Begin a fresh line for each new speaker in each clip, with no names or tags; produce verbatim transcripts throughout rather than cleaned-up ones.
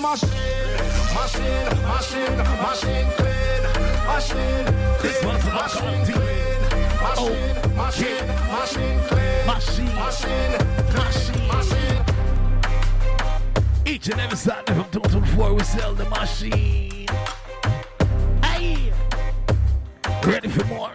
machine, machine, machine, machine clean, machine clean, machine clean, machine, machine, machine clean, machine, machine, machine, machine.
Each and every Saturday from two to four, we sell the machine. Aye, ready for more.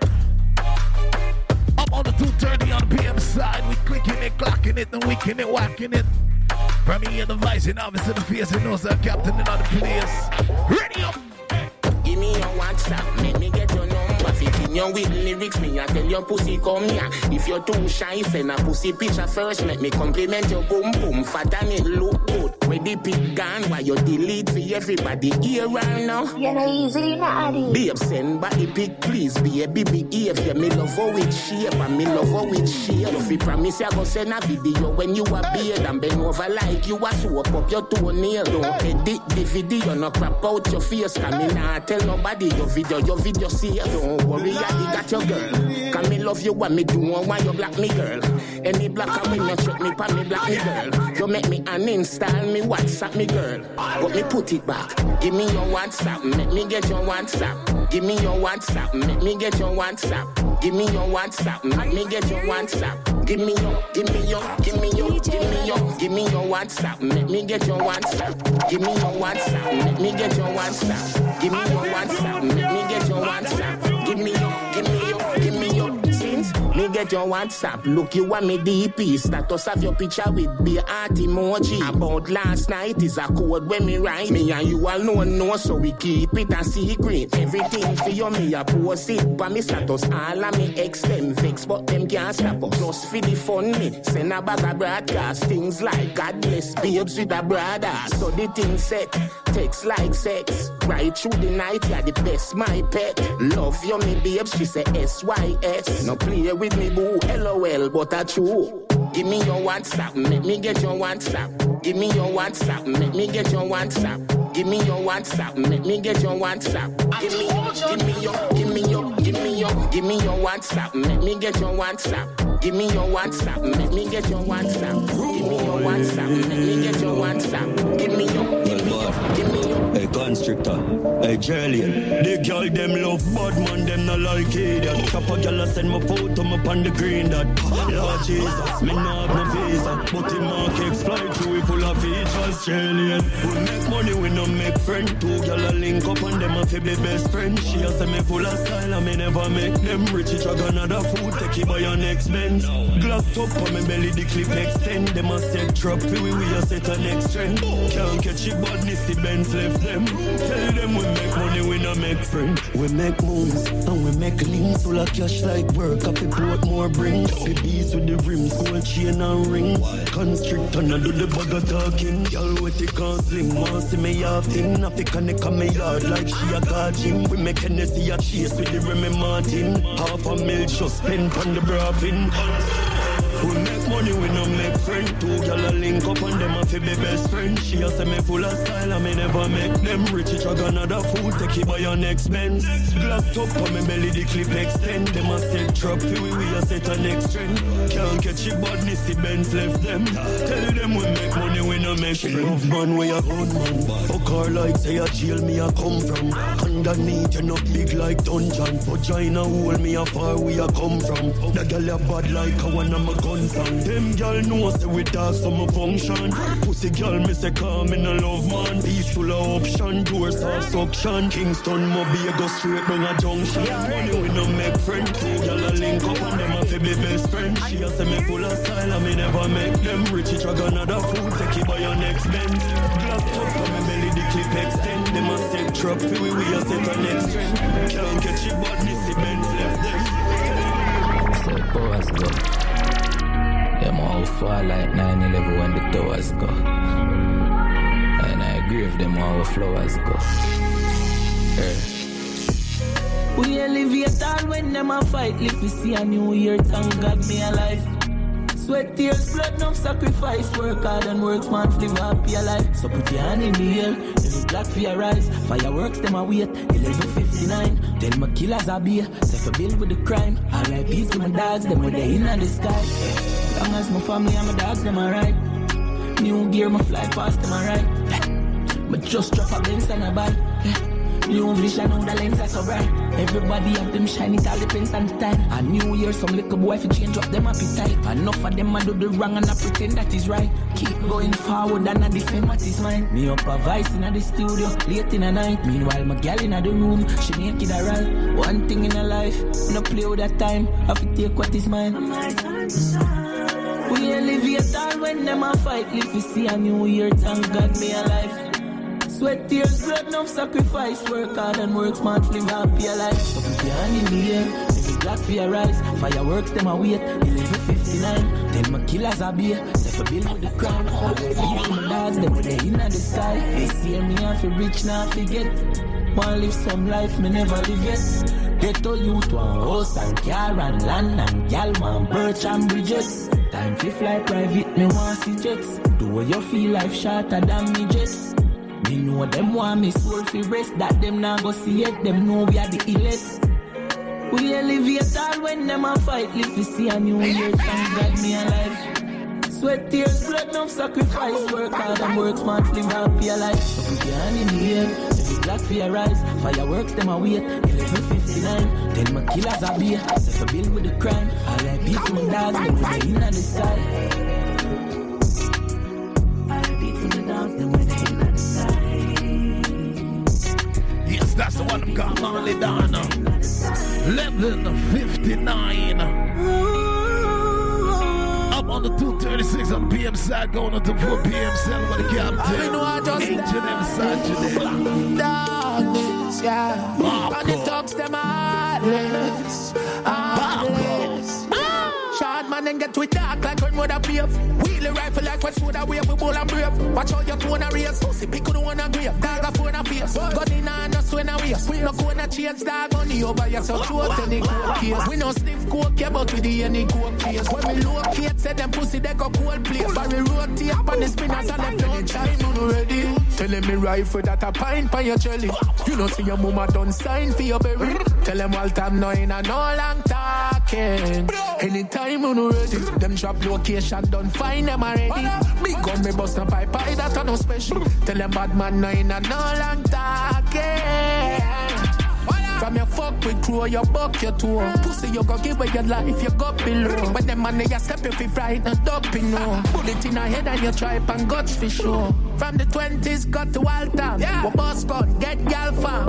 Up on the two thirty on the P M side, we clicking it, clocking it, and wicking it, whacking it. From here, the vice and officer, the face, and knows that captain in other place. Ready up!
Give me your WhatsApp, make me get your number. Fitting your with lyrics, me I tell your pussy come here. If you're too shy, send a pussy picture first. Make me compliment your boom boom. Fat and it look good. Where the pick gone, while you delete for everybody here right now.
You're not easy, not addy.
Babe, send body pic, please. Be a baby if you me love her with shape, and me love her with shape. If you promise you go send a video when you are beard and bend over like you are swap up your toenail. Don't edit the video, no crap out your face. Come in and tell nobody your video, your video see you. Don't worry, I got your girl. Come me love you, what me do, why you black me girl. Any black I will not check me, pa me black me girl. You make me uninstall me WhatsApp me girl. But me put it back. Give me your WhatsApp, make me get your WhatsApp. Give me your WhatsApp, make me get your WhatsApp. Give me your WhatsApp, make me get your WhatsApp. Give me your, give me your, give me your, give me your, give me your WhatsApp, make me get your WhatsApp. Give me your WhatsApp, make me get your WhatsApp. Give me your WhatsApp, make me get your WhatsApp. Give me your, give me your, give me your. Since me get your WhatsApp, look you want me D P. Status of your picture with be heart emoji. About last night is a code when me write. Me and you all know no, so we keep it a secret. Everything for you me a post it, but me status all of me ex them vex, but them can't stop us. Just for the fun me send a bag of broadcast things like God bless babes with a brother. So the thing set, text like sex. Right through the night, you're the best, my pet. Love you me babes, she say S Y S. No play with me boo, L O L, but I true. Give me your WhatsApp, make me get your WhatsApp. Give me your WhatsApp, make me get your WhatsApp. Give me your WhatsApp, make me get your WhatsApp. Give me your, give me your, give me your, give me your, give me your WhatsApp, make me get your WhatsApp. Give me your WhatsApp, make me get your WhatsApp. Give me your WhatsApp, make me get your WhatsApp. Give me your, give me your, give me your.
Hey, constrictor, hey, Jellian. The girl them love bad man, them not like idiot. Couple girl send my photo up on the green dot. Lord Jesus, me not have no visa, but the markets fly through it full of features. Jellian, we make money, we no make friend. Two girl a link up and them a fi be best friend. She a say me full of style and me never make them rich. She drag another food, take it by your next Benz. Glock top on me belly, the clip extend. Them a set drop, fi we we a set a next trend. Can't catch it badness, the Benz left them. Tell them we make money, we no make friend.
We make moves and we make links. Full of cash like work, up the boat more bring. The bees with the rims, gold chain and ring. Constrict and I do the bag of talking. Y'all with the can slim, want see me often. Africa neck on me yard like she a guardian. We make Hennessy a chase with the Remy Martin. Half a mil just spent on the braffin. We make money, we no make friend. Two girl a link up and them a fi be best friend. She a say me full of style and me never make them rich. She drag another food, take it by your next Benz. Glock top on me belly, the clip extend. Them a set drop, fi we we a set a next trend. Can't catch it badness, the Benz left them. Tell them we make money, we no make friend. Love man, we a own man. Fuck her like say a jail me a come from. Underneath you no big like dungeon. Vagina hole me a far we a come from. The girl a bad like a one of my gun. Them girl know say we talk some function. Pussy girl me say come in a love man. Peaceful option, doors are suction. Kingston Mobile go straight down a junction. Money we no make friend. Two girl a link up and them a fi be best friend. She a say me full of style and me never make them rich. She drag another food, take it by your next Benz. Glock up on me belly, the clip extend. Them a set trap, fi we we a set a next trend. Can't catch it badness, the Benz left them.
So boys go. Them all fall like nine eleven when the towers go. And I agree with them all flowers go. Yeah.
We elevate all when them a fight. Live we see a new year, thank God me alive. Sweat, tears, blood, no sacrifice. Work hard and work smart, live happy alive. So put your hand in the air, every black for your rise. Fireworks, them a wait, eleven fifty-nine. Tell my killers a beer, say for bill with the crime. R I P to my dogs, them with the in the sky. Long as my family and my dogs, them alright. New gear, my fly past them alright. My Just drop a Benz and a bike. Yeah. New vision on the lens are so bright. Everybody have them shine, it all depends on the time. A new year, some little boy fi change up them appetite. Enough of them a do the wrong and I pretend that is right. Keep going forward and I defend what is mine. Me up a vice in the studio, late in the night. Meanwhile, my gal in the room, she naked alright. One thing in her life, no play with that time. Have to take what is mine. Mm. We elevate all when them a fight. If we see a new year, thank God me alive. Sweat, tears, blood, enough sacrifice. Work hard and work smart, live happy alive. So put your hand in the air, every black for your rise. Fireworks, them a wait, eleven fifty-nine. Tell my killers a beer, set for bill with the crown. Give my dogs, them with the in the sky. They see me off rich, now forget. Wanna live some life, me never live yet. Get all youth, one house and car and land and gal, one birch and bridges. Time to fly private, me want see jets. Do what you feel life shorter than me jets. Me know them want me soul fi rest. That them now go see it. Them know we are the illest. We elevate all when them a fight. Live to see a new year. Thank God me alive. Sweat, tears, blood, enough sacrifice. Work hard and work smart. Live happy alive. So put your hand in the air. Every black for your rise. Fireworks them a wait. eleven fifty-nine. Tell my killers a beer. Set for bill with the crime. All I beat my dogs. Them with the in the sky. All I beat my dogs. Them with the in the sky.
Yes, that's the one that got Marley down. Level fifty-nine. Up on the two thirty-six on P M side, going on to four P M cell with the captain. H and M Saturday.
Darkness, yeah. And the talks them heartless. Heartless. Short man and get with dark like when mother beef. Wheel a rifle like when soda wave with ball and brave. Watch how you tone a race. Pussy pick on the one and grave. Dog a phone a face. Gun in hand and swing a waist. We no go in a chance dog on the over here. So throat any cold case. We no sniff coke yeah, but with the any cold case. When we locate say them pussy they go cold place. But we rotate on the spinners and left on the time on ready. Telling me rifle that a pint for your jelly. You know see your mama done sign for your berry. Tell them all time no in a no long talking. Anytime on ready. Them drop location done find them already. Big gun me bust a pipe pie that a no special. Tell them bad man no in a no long talking. From your fuck with crew, you buck your toe. Pussy, you go give away your life, you go below. When them man, they step if you fright and dop in no. Bullet in a head and you tripe and guts for sure. From the twenties, got to all time. Yeah. We boss gun, get gal fam.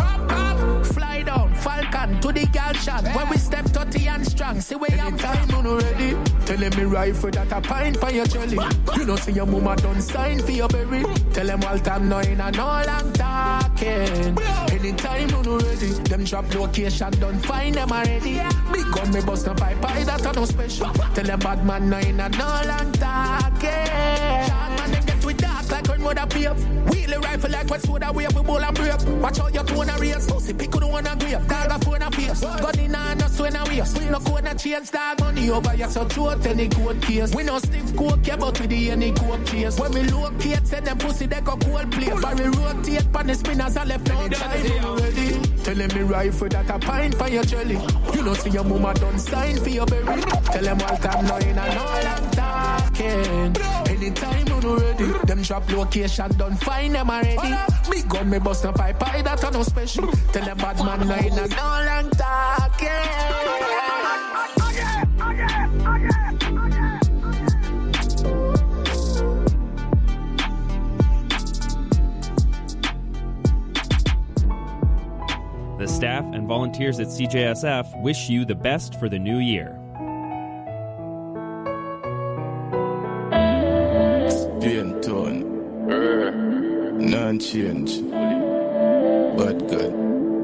Fly down, Falcon, to the gal shot. Yeah. When we step thirty and strong, see where I'm time on already. Telling me rifle that a pint for your jelly. You know see your mama done sign for your berry. Tell them all time no in a no long talking. Anytime on already. Them drop location done find them already. Big gun me bust a pipe pie that a no special. Tell them bad man no in a no long talking. Short man them get with dark like when mother pave. Wheel a rifle like when soda wave with ball and brave. Watch how you tone a race. Pussy pick on the one and grave. Dog a phone a face. Gun in hand no swing a waist. No cone a chains dog on the over you so throat any cold case. We no stiff coke yeah but with the any coke chase. When we locate send them pussy they go cold place. But we rotate pan the spinners and left no time already. Telling me rifle that a pint for your jelly. You know see your mama done sign for your berry. Tell them all time no in a no long talking. Anytime on ready. Them drop location done find them already. Big gun me bust a pipe pie that a no special. Tell them bad man no in a no long talking.
The staff and volunteers at C J S F wish you the best for the new year.
Spin tone, non-change, but good.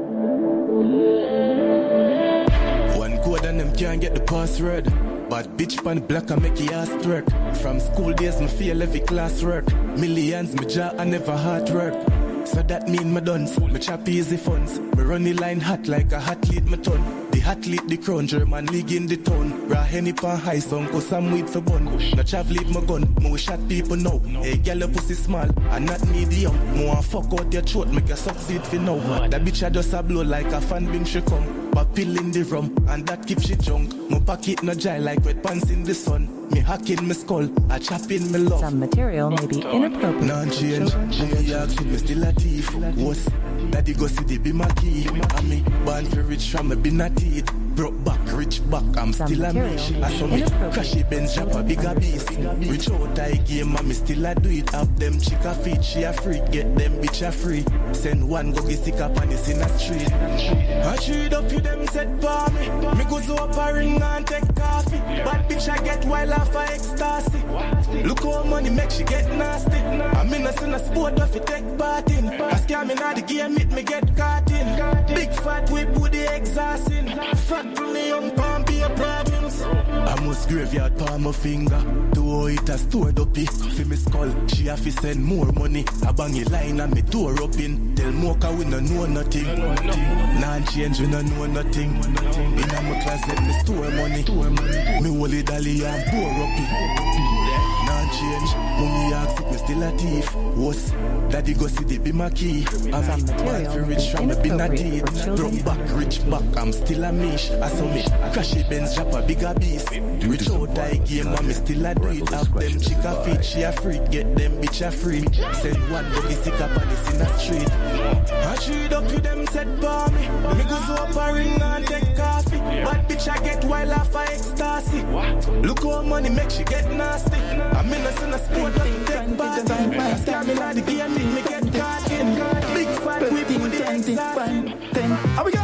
One code and them can't get the password. Bad bitch pan black and make your ass twerk. From school days me feel every class work. Millions me jaw and never hard work. So that mean me done, me chop easy funds. Me run the line hot like a hot lead me ton. The hot lead the crown, German league in the town. Raw henny pan high song, cause some weed for bun. No chav lead my gun, me we shot people now. Hey girl your pussy small, and not medium. Me want fuck out your throat, make you succeed for now. That bitch a just a blow like a fan bin she come. But pill in the rum, and that keep she drunk. Me pocket no dry like wet pants in the sun. Me
hack in my skull, I chop in my love.
Some material may be inappropriate.
Non-change, me ask me still a thief. What's daddy go see the be my key. And me born for rich from me be not teeth. Broke back, rich back, I'm
Some
still a mish. I saw me crashy Benz drop a bigger beast. Rich out I game and me still a do it. Have them chick a feet, she a freak. Get them bitch a free. Send one go get sick up and it's in a street. I treat up you them set for me. Me go to up a ring and take coffee. Bad bitch I get wild off a ecstasy. Look how money make she get nasty. I'm in a sin a sport if you take part in. I scam in all the game it me get caught in. Big fat whip with the exhausting. Fat from me young palm be a problems. I must graveyard palm my finger. To how it a stored up it. For me skull she have to send more money. I bang a line and me door up in. Tell Mocha we no know nothing. Non-change we no know nothing. In a my closet me store money. Me hold it dolly and pour up it. Non-change, mommy ask if me still a thief. What's daddy go see the be my key. I'm bad for rich from me be not teeth. Broke back, rich back, I'm still a mish. I saw me crashy Benz drop a bigger beast. Rich out I game and me still a do it. Have them chick a feet, she a freak. Get them bitch a free. Send one go be sick up and it's in the street. I treat up you them set for me. Me go to up a ring and take coffee. Bad bitch I get wild off a ecstasy. Look how money make she get nasty. I'm in a sin a sport that you take part in. Scam in all the game make me get caught in. Big fat whip with the exciting. How we go?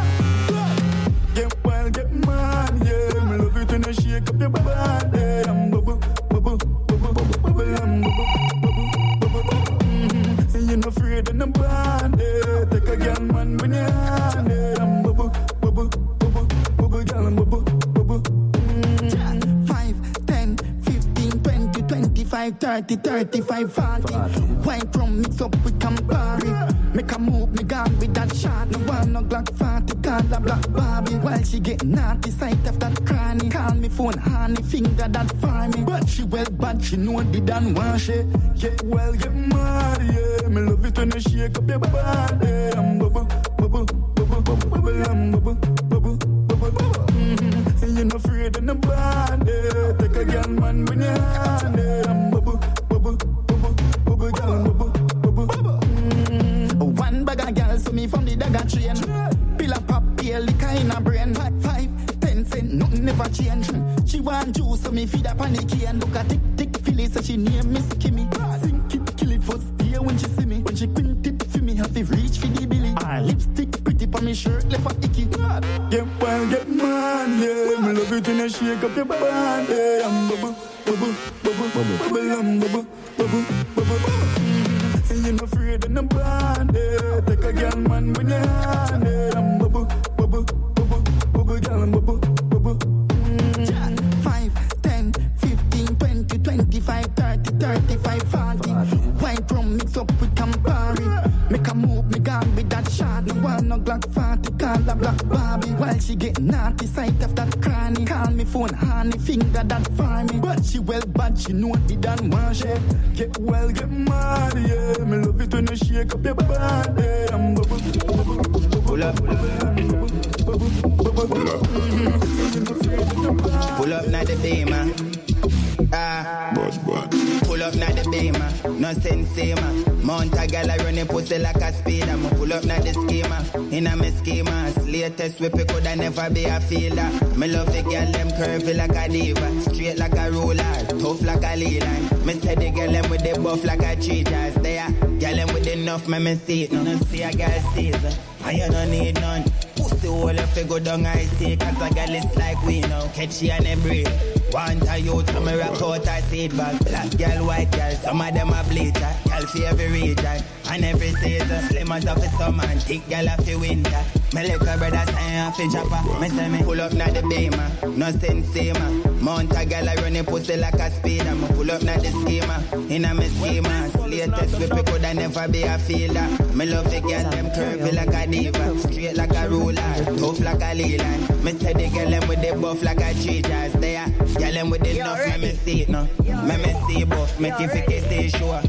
Get wild, get mad, yeah. Me love it when you shake up your body. I'm bubble, bubble, bubble, bubble, bubble, I'm bubble, bubble, bubble. Mm-hmm. And you're not afraid of nobody. Take a girl, man, when you're on it. I'm bubble, bubble, bubble, bubble, girl, I'm bubble, bubble. Mm-hmm. Five, ten, fifteen, twenty, twenty-five, thirty, thirty-five, forty. White rum mix up with Campari. Make a move, me gone with that shot. No one no Glock forty, call the Black Barbie. While she get naughty, sight of that cranny. Call me phone, honey, finger that for me. But she well bad, she know the done wash it. Get well, get mad, yeah. Me love it when you shake up your body. I'm bubble, bubble, bubble, bubble, bubble, I'm bubble, bubble, bubble, bubble. Mm-hmm. And you're not afraid of nobody. Take a girl, man, when you're on it. I'm bubble, bubble, bubble, bubble, girl, I'm bubble, bubble, bubble. Mm-hmm. One bag of girls to me from the dagger train. Pill a pop, peel liquor in her brain. Five, five, ten cent, nothing never change. She want juice, so me feed her panic and look at tick, tick, feel it, so she name Miss Kimmy. Sink it, kill it first day when she see me. When she quint it for me, have to reach for the billy. Her lipstick pretty on me shirt, left a icky. Get wild, get mad, yeah. Me love it when you shake up your body. I'm bubble, bubble, bubble, bubble, bubble, I'm bubble, bubble, bubble, bubble. Mm-hmm. And you're not afraid of nobody. Take a girl, man, when you're on it. I'm bubble, bubble, bubble, bubble, girl, I'm bubble, bubble. Mm-hmm. Five, ten, fifteen, twenty, twenty-five, thirty, thirty-five, forty. White rum mix up with Campari. Make a move, me gone with that shot. No one no Glock forty, call the Black Barbie. While she get naughty, sight of that cranny. Call me phone, honey, finger that for me. But she well bad, she know the done wash it. Get well, get mad, yeah. Me love it when you shake up your body. I'm bubble, bubble, bubble, pull up, pull
up now the beamer. Ah, pull up now the beamer. No sense, man. Mount a gal I run a pussy like a speeder. Me pull up now the schema. In a me schemas. Latest whip it coulda never be a feeler. Me love the girl them curvy like a diva. Straight like a ruler. Tough like a leader. Me say the girl them with the buff like a cheetahs. They are girl them with enough me me see it. No see a girl sees it. And you don't need none. Pussy hole if you go down I see. Cause a girl is like we know. Catch she and a breed. Want a youth from a rock out a seed bag. Black girl, white girl, some of them a bleacher. Girl for every region and every season. Slim as of the summer and thick girl of the winter. My little brother say off the chopper. Me say me pull up na the beamer. No sense man. Mount a girl I run a pussy like a speeder. Me pull up na the schema. In a me schema. Latest whip it coulda never be a fielder. Me love the girl them curvy like a diva. Straight like a ruler. Tough like a leland. Me say the girl them with the buff like a cheetahs. They are girl them with the enough. Me me see it no. Me me see buff. Make it fake it say sure. Make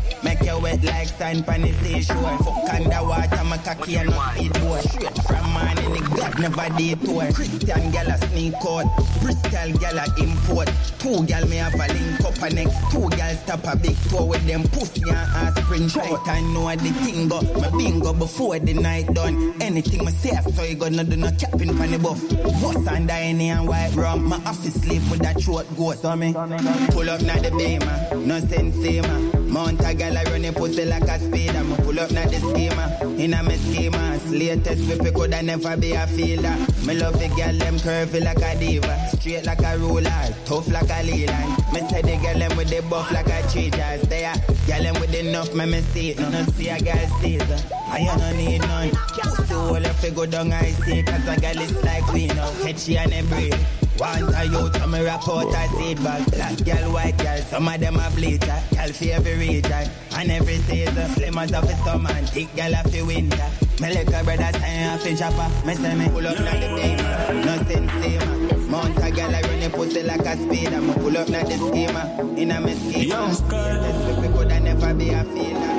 you wet like sand pan the seashore. Fuck underwater, my cocky and no speed boy. Straight from morning, the God never detour. Christian gal a sneak out, Bristol gal a import. Two gal me have a link up and next two gal stop a big tour with them pussy and ass sprint out. I know the thing go, my bingo before the night done. Anything me say, so you gonna do no capping pan the buff. What's under any and white rum, my office sleep with that throat ghost on me. Pull up now the beamer, no sense man. Mount a gal a run a pussy like a speeder. Me pull up now the schema, in a me schema. Latest whip coulda never be a fielder. Me love the gal them curvy like a diva, straight like a ruler, tough like a leland. Me say the gal them with the buff like a cheetahs. They are gal them with enough, me me see it. No see a gal Caesar, I you no need none. Pussy hole if you go down I see, cause a gal is like we know, catchy and a breed. Want a youth from a report I see it back. Black girl, white girl, some of them are bleacher. Girl for every region, and every season. Slim as of the summer, and thick girl of the winter. Me like a brother saying off the chopper. Me say me pull up now the gamer, no sense man. Mount a girl I run a pussy like a speeder. Me pull up now the schema, in a me schema. This we could never be a feeler.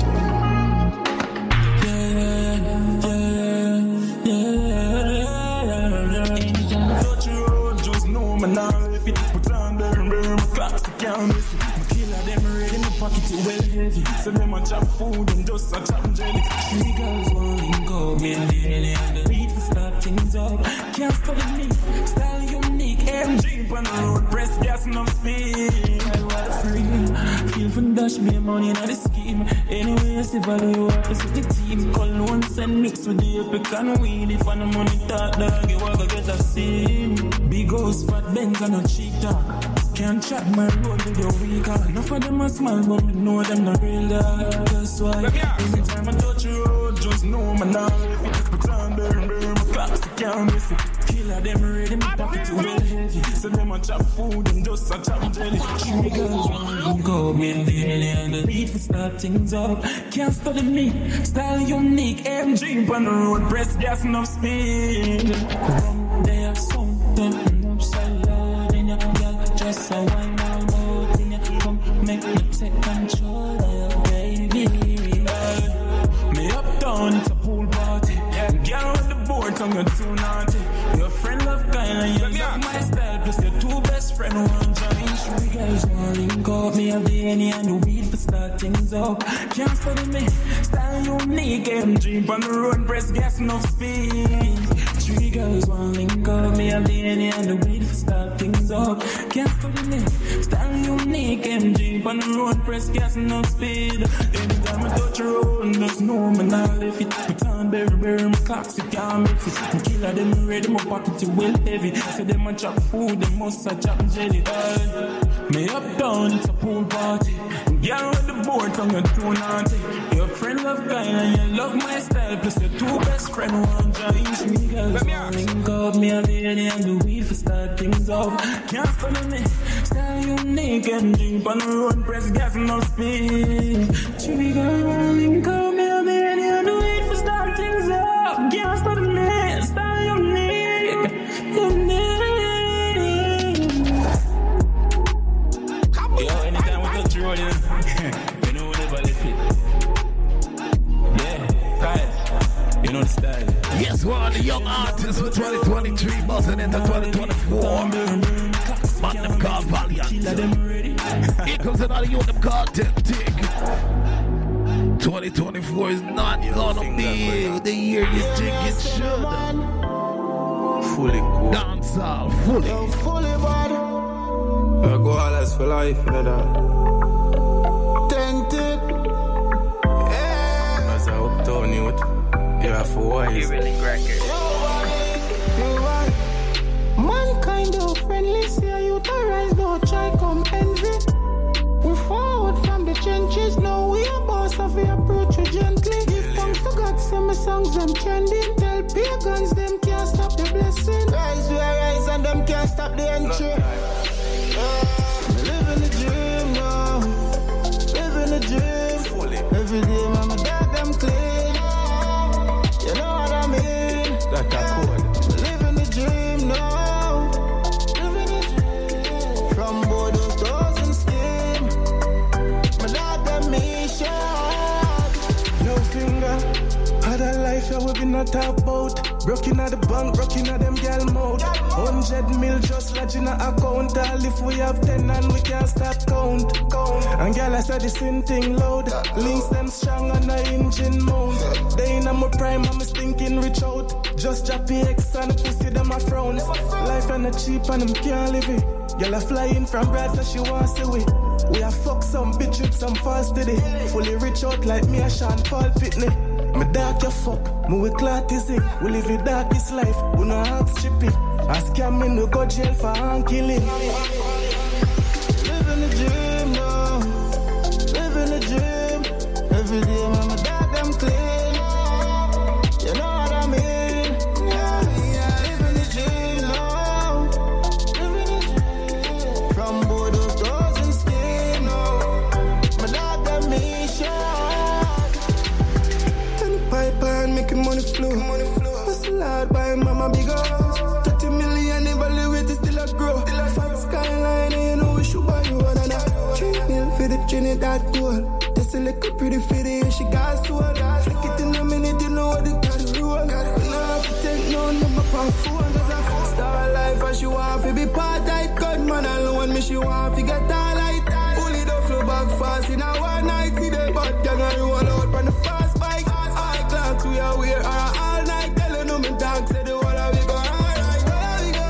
If it put on the rim, clocks can't miss it. My killer them ready, my pocket is well heavy. So them a chop food and just a chop jelly. Three girls wanting go, me and Lily and the beat for start things up. Can't study me, style unique, M G on the road, press gas enough speed. I was free, feel for dash me money in the scheme. Anyway, I see value office with the team. Cologne and mix with the epic and weed. If I no money talk, dog, you walk get a scene. Big house, fat Benz and no cheap talk. Can't track my road with your weaker. Enough of them are small, but me know them not real dog. That's why anytime I touch your road, just know my now. If you put on the rim, my clocks can't miss it. Killer them ready, my pocket too well heavy. So them a chop food and just a chop jelly. Three girls wanting go, me and the alien. The beat for start things up. Can't study me, style unique. M G on the road, press gas enough speed. They have something upside down in your girl. Just a wine out out in your come make me take control of your baby. Me uptown, it's a pool party. Girl on the board, tongue you're too naughty. Your friend love kind and you love my style. Plus your two best friend one join. Three guys want link up. Me have the any and the weed for start things up. Can't study me, style unique. M G on the road, press gas enough speed. Three girls want link up. Me have the any and the weed for start things up. Can't study me, style unique. M G on the road, press gas enough speed. Anytime I touch the road, just know me now if it put on berry berry, my clocks it can't mix it. My killer them ready, my pocket is well heavy. So them a chop food, them must a chop jelly. Uh, me up down, it's a pool party. Girl on the board, tongue you're too naughty. Your friend love guy and you love my style. Plus your two best friend one join. Three girls want link up. Me and the lady and the weed for start things up. Can't follow me, style unique. And drink on the road, press gas enough speed. Three girls want link up. Me and the lady and the weed for start things up. Can't follow me, style unique. Unique. Yo, anytime we touch the road, you know, you know we never left it. Yeah, right. You know the style.
Yes, we're on the young artists for twenty twenty-three, buzzing into twenty twenty-four. Man, them called Valiant. Here comes another young, them called Tempting. twenty twenty-four is not gonna be the year you think it should.
Fully cool.
Dancehall, fully.
Yo, fully bad. I go all as for life, you know that. Tempted. Yeah. As a uptown youth, you have for wise. You really crack it.
Mankind of friendly, see you to rise, don't try come envy. We forward from the trenches, now we are boss of we approach you gently. Give thanks to God, send me songs them trending. Tell pagans them can't stop the blessing.
Rise, we are rise and them can't stop the entry. Yeah. Living the dream now, living the dream. Every day, mama, dog them clean. You know what I mean? That's a code. Living the dream now, living the dream. From Bordeaux, doors and scheme. My dog them mission.
life, yeah, we been a talk about. Broken at the bank, broken at them gal mouth. Hundred mil just lodging a account. All if we have ten and we can't start count. count. And gal, I said the same thing loud. Links them strong on the engine mount. They in my prime, I'm stinking rich out. Just drop the X and pussy them a frown. Life ain't not cheap and them can't live it. Girl, I fly in from Brad so she wants to it. We a fuck some bitch with some fast today. Fully rich out like me and Sean Paul Pitney. Me dark your fuck, me we clot is it. We live the darkest life, we no ask chippy. I scam me no go jail for hand killing.
Living the dream now, living the dream. Every day man, my dog them clean. You know what I mean? Yeah, yeah. Living the dream now, living the dream. From board those doors and skin now, my dog them mission. Pipeline making money flow. Hustle hard by mama big house. thirty million evaluate it still a grow. Fat skyline and you know we should buy you one and a three mil for the Trinidad gold. Just a little pretty fitty and she got soul. Flick it in a minute, you know what they got to roll. Now have to take no number per phone. Star life and she want to be part tight. God man alone me she want to get all like that. Pull it off flow back fast in a one night. See the bad gang and roll out on the fast bike. Clocks we are wear are all night. Tell you no me dog say the whole of we go alright. Where we go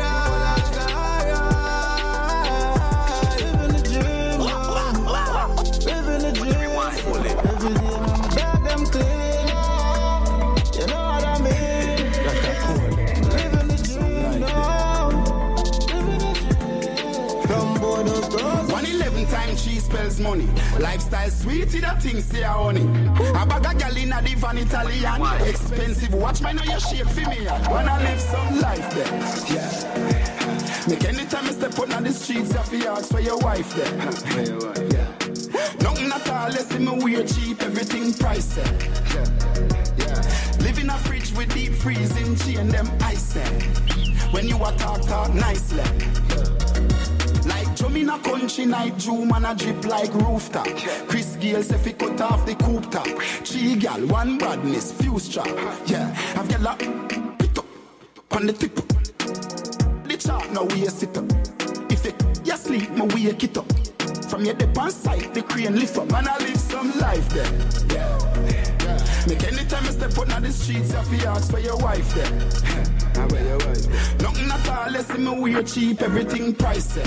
alright. Living the dream, living the dream. Every day my dog them clean. You know what I mean? Living the dream now, living the dream. From board of doors.
one eleven times she spells money. Lifestyle sweet, that thing say a honey. A bag of gal in a divan Italian. Expensive watch, man, know you shape for me. Wanna live some life there, yeah. Make anytime I step out on the streets, you have to ask for your wife there. Yeah. Nothing at all, let's see me wear cheap, everything pricey. Yeah. Yeah. Live in a fridge with deep freezing, tea and them ice. When you a talk, talk nicely. Like Jum in a country night, June man a drip like rooftop. Chris Gale say fi cut off the coupe top. Three gal, one badness, few strap. Yeah, I've got la pick up on the tip. The chart now we sit up. If you, you sleep, me wake it up. From your dip on sight, the crane lift up. Man I live some life there. Yeah, yeah. Make anytime I step out on the streets, you have to ask for your wife there. Where your wife? Nothing at all, let's see me wear cheap, everything pricey.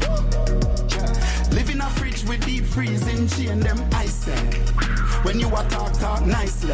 Live in a fridge with deep freezing, tea and them ice. When you a talk, talk nicely.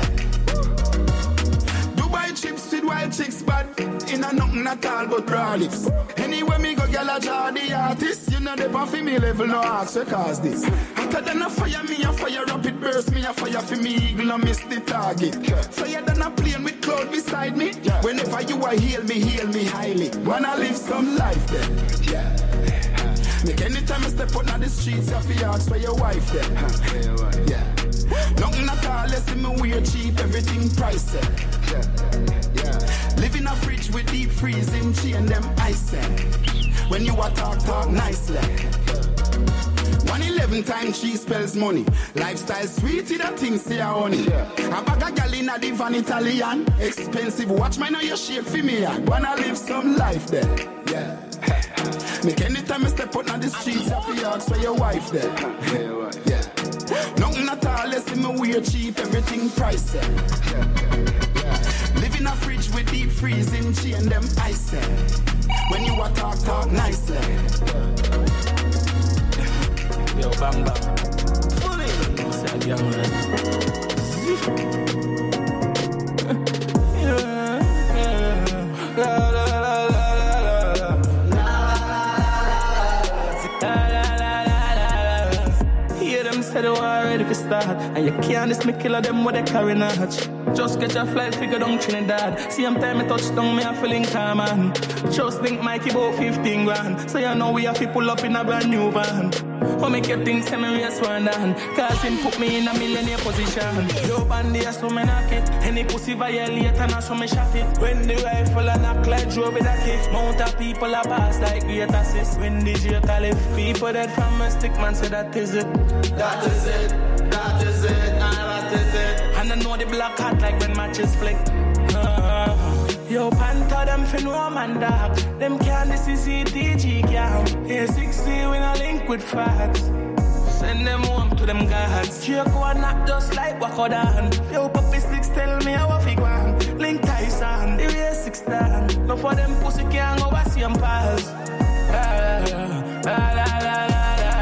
Dubai chips with wild chicks, but in a nothing at all but raw lips. Anyway, me go gyal a draw the artist. You know the pan for me level, no ask for cause this. Hotter than a fire, me a fire up, it burst me a fire for me eagle, no miss the target. Flyer than a plane with cloud beside me. Whenever you a hail me, hail me highly. Wanna live some life then, yeah. Make anytime I step out on the streets, you have to ask for your wife then, yeah. Nothing at all, let's see me wear cheap, everything pricey. Yeah. Live in a fridge with deep freezing, tea and them ice. When you a talk, talk nicely. one eleven times she spells money. Lifestyle sweet, that thing say a honey. A bag of gal in a divan Italian. Expensive watch, man, know you shape for me. Wanna live some life there, yeah. Make anytime I step out on the streets, I feel ask for your wife there. Yeah. Nothing at all, let's see me wear cheap, everything pricey. Live in a fridge with deep freezing, tea and them ice. When you a talk, talk nicely.
Yo, bang bang. Fully. Say a young man. Yeah, yeah. La la la la la la. La la la la la. Hear them say they want ready for start, and you can't just me killer them with they carry notch. Just get your flight figure down Trinidad. Same time I touch down, me a feeling calm man. Just think Mikey about fifteen grand. So you know we have to pull up in a brand new van. How make you think say me race one down? Cause him put me in a millionaire position. Yo bandy so me knock it. Any pussy violate and I so me shot it. When the rifle a knock like Joe with a kick. Mount of people a pass like great assist. When the J Caliph people dead from a stick man say that is it. That is it, that is it, and that is it. And I know the black hot like when matches flick. Uh, yo, Panther, them fin woman dog. Them can't this is C T G cam. A sixty when I link with facts. Send them home to them gods. Jericho and not just like Wakodan. Yo, Puppy Six tell me how I figure on. Link Tyson, the way six stand. No for them pussy can't go see them pass. La la la la la la.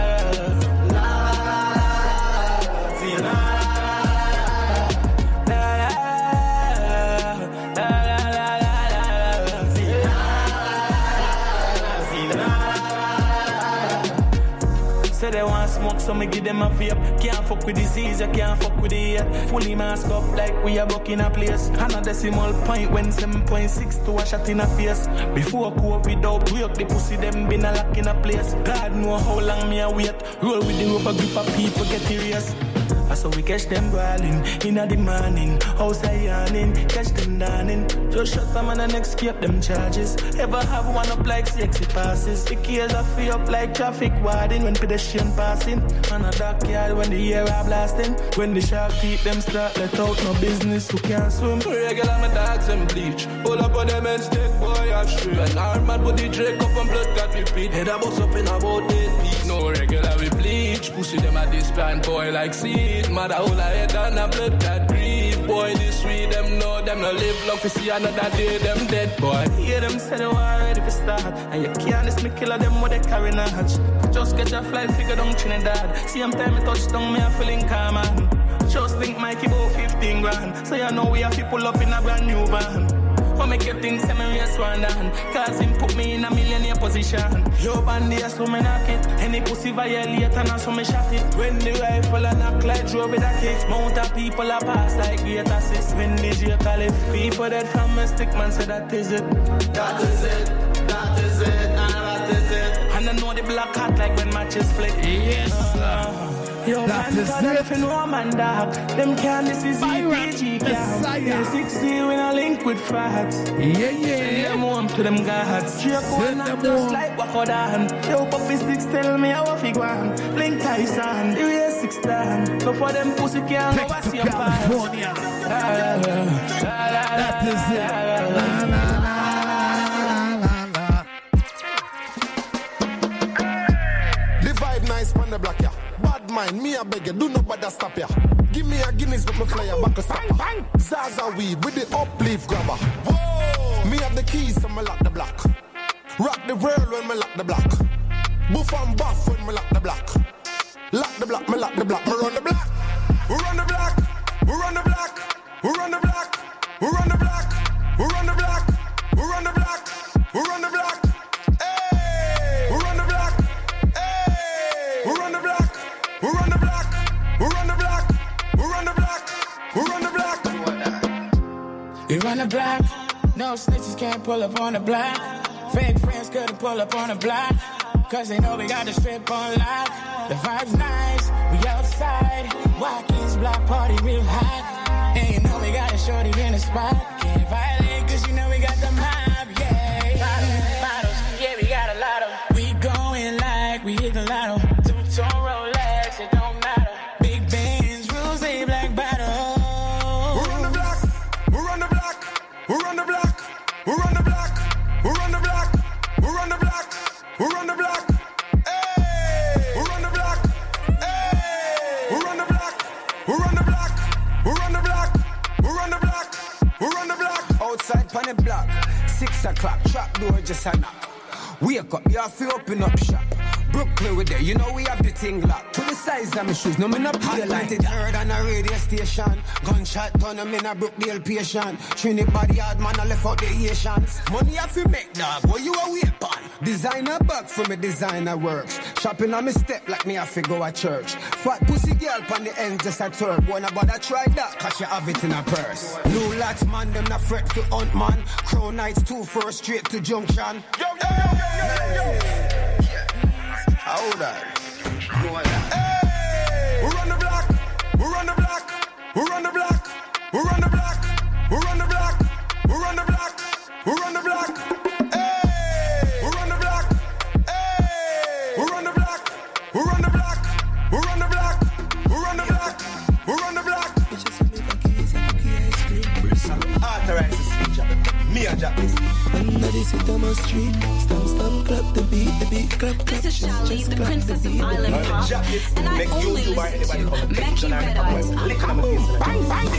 Say they want smoke, so me give them a vape. Can't fuck with disease, you can't fuck with the hate. Fully mask up like we are buck in a place. And a decimal point when seven point six to a shot in a face. Before COVID out, break the pussy, them been a lock in a place. God know how long me a wait. Roll with the rope, a group of people get serious. So we catch them brawling in the morning, outside yawning, catch them dawning. Just shut them and escape them charges. Ever have one up like sexy passes? The keys are free up like traffic warden when pedestrian passing. On a dark yard when the air are blasting. When the shark keep them start let out no business who can't swim.
Regular my dogs and bleach. Pull up on them and stick boy I'm straight. When our man put the Drake up and blood got repeat. Head a bust up in about eight feet. No regular we bleach. Pussy them at this plant boy like seed. Mother hold her head on a blood that grief. Boy this sweet them know them no live long to see another day them dead boy.
Hear them say they want ready for start. And you can't miss me killer them with they carry notch. Just get your flight figure down Trinidad. See them time me touch down me a feeling calm man. Just think Mikey about fifteen grand. So you know we have to pull up in a brand new van. What make you think say me race one down? Cause him put me in a millionaire position. Yo bandy a slow me knock it. Any pussy violate and so me shot it. When the rifle a knock like drove with a kick. Mount of people a pass like gate assist. When the J call it. People dead from a stick man say that is it.
That is it, that is it, and that is it.
And I know the black hot like when matches flick.
Yes uh,
Yo,
that
man,
is
God,
it.
if you know man dog, them can't this is
Byron,
E P G cam.
Messiah.
sixty when I link with facts.
Yeah, yeah.
Send them home to them gods. Jericho and not just home. Like Wakodan. Yo, Puppy Six tell me how I figure on. Link Tyson, the way six stand. No for them pussy can't go see your
California. That is it. La, la, la, la, la.
The vibe nice on the block, yeah. Bad mind, me a beg you, do nobody stop ya. Give me a Guinness with my flyer back a stopper. Zaza weed with the uplift grabber. Whoa! Me have the keys so me lock the block. Rock the world when me lock the block. Buff and buff when me lock the block. Lock the block, me lock the block, me run the block. We run the block, we run the block, we run the block, we run the block, we run the block, we run the block, we run the block. Hey! We run the block. Hey! We run the block. We run the block. We run the block. We run the block. We run the block.
We run the block. No snitches can't pull up on the block. Fake friends couldn't pull up on the block. Cause they know we got the strip on lock. The vibe's nice, we outside. Watkins block party real hot. And you know we got a shorty in the spot. Can't violate cause you know we got the mob, yeah. Bottles, bottles, yeah we got a lot of. We going like we hit the lotto. Two-tone Rolex, it don't matter. Big Benz, rules, a black bottle.
We run the block. We run the block. We run the block. We run the block. We run the block. We run the block. We run the block. Hey! We run the block. Hey! We run the block. We run the block. We run the block. We run the block. We run the block.
Outside pan the block, six o'clock, trap door just a knock. Wake up, you have to open up shop. Brooklyn with there, you know we have the thing locked. To the size of my shoes, no me not pay like it heard on a radio station. Gunshot turn them in a Brookdale patient. Trinity yard man, I left out the Asians. Money have to make dog, what you a wait on? Designer bag for me designer works. Shopping on me step like me have to go a church. Fat pussy girl on the end just a turb. Wanna bother try that, cause you have it in a purse. New lots man, them not fret to hunt man. Crow nights two first straight to junction. Yo, yo, yo, yo, yo, yo, yo. Hold on.
Hey! We run the block. We run the block. We run the block. We run the block. We run the block. We run the block. We run the block. Hey! We run the block. Hey! We run the block. We run the block. We run the block. We run the block. We run the block.
visit on my street. Stamp, stamp, clap the beat, the beat, clap, clap.
This is Charlie, the princess of Island Pop, and I only listen to Mackie Red Eyes.